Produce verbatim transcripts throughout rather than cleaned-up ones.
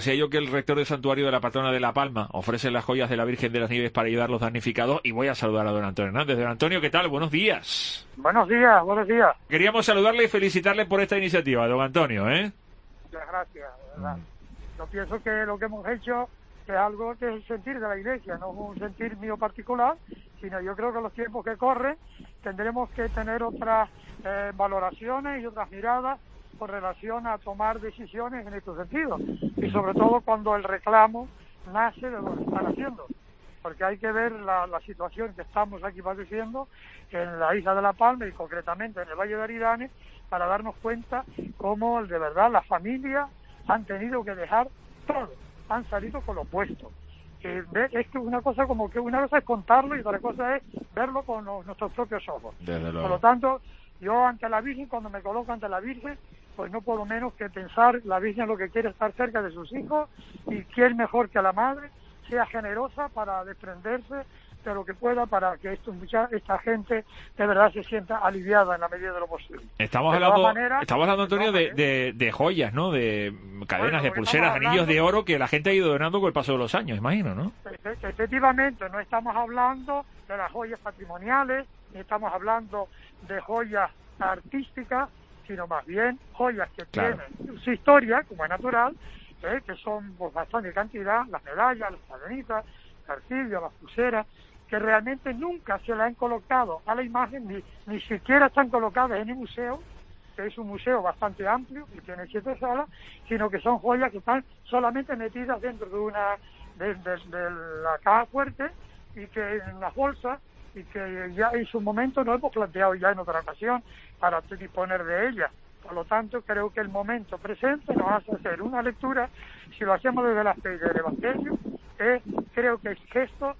Sé yo que el rector del santuario de la patrona de La Palma ofrece las joyas de la Virgen de las Nieves para ayudar a los damnificados y voy a saludar a don Antonio Hernández. Don Antonio, ¿qué tal? Buenos días. Buenos días, buenos días. Queríamos saludarle y felicitarle por esta iniciativa, don Antonio, ¿eh? Muchas gracias, de verdad. Yo pienso que lo que hemos hecho es algo que es el sentir de la Iglesia, no es un sentir mío particular, sino yo creo que en los tiempos que corren tendremos que tener otras eh, valoraciones y otras miradas con relación a tomar decisiones en este sentido, y sobre todo cuando el reclamo nace de lo que están haciendo, porque hay que ver la, la situación que estamos aquí padeciendo en la isla de La Palma y concretamente en el Valle de Aridane, para darnos cuenta cómo de verdad las familias han tenido que dejar todo, han salido con lo opuesto. Eh, es que una cosa como que una cosa es contarlo y otra cosa es verlo con los, nuestros propios ojos. Por lo tanto, yo ante la Virgen, cuando me coloco ante la Virgen, pues no puedo menos que pensar, la Virgen lo que quiere es estar cerca de sus hijos, y quién mejor que la madre sea generosa para desprenderse de lo que pueda para que esto, mucha, esta gente de verdad se sienta aliviada en la medida de lo posible. Estamos de hablando, manera, estamos hablando, Antonio, de, de, de joyas, ¿no? De cadenas, bueno, de pulseras, anillos de oro que la gente ha ido donando con el paso de los años, imagino, ¿no? Efectivamente, no estamos hablando de las joyas patrimoniales, ni estamos hablando de joyas artísticas, sino más bien joyas que claro. tienen su historia, como es natural, eh, que son pues, bastante cantidad, las medallas, las cadenitas, las arcillas, las pulseras, que realmente nunca se la han colocado a la imagen, ni, ni siquiera están colocadas en el museo, que es un museo bastante amplio, y tiene siete salas, sino que son joyas que están solamente metidas dentro de una de, de, de la caja fuerte, y que en las bolsas, y que ya en su momento nos hemos planteado ya en otra ocasión para disponer de ellas. Por lo tanto, creo que el momento presente nos hace hacer una lectura, si lo hacemos desde la fe del Evangelio, eh, creo que es gesto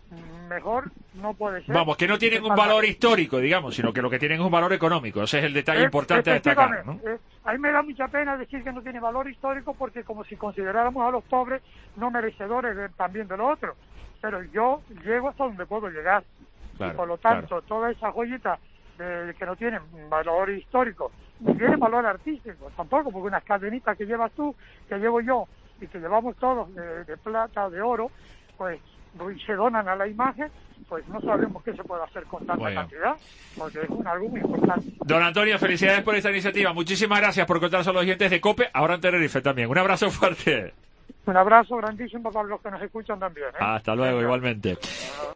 mejor no puede ser. Vamos, que no tienen un valor histórico, digamos, sino que lo que tienen es un valor económico. Ese es el detalle es, importante a destacar, ¿no? Eh, a mí me da mucha pena decir que no tiene valor histórico, porque como si consideráramos a los pobres no merecedores de, también de lo otro. Pero yo llego hasta donde puedo llegar. Claro, y por lo tanto, claro. todas esas joyitas de, que no tienen valor histórico, ni tienen valor artístico tampoco, porque unas cadenitas que llevas tú, que llevo yo, y que llevamos todos de, de plata, de oro, pues y se donan a la imagen, pues no sabemos qué se puede hacer con tanta bueno. cantidad, porque es un, algo muy importante. Don Antonio, felicidades por esta iniciativa. Muchísimas gracias por contar a los oyentes de COPE, ahora en Tenerife también. Un abrazo fuerte. Un abrazo grandísimo para los que nos escuchan también, ¿eh? Hasta luego, igualmente.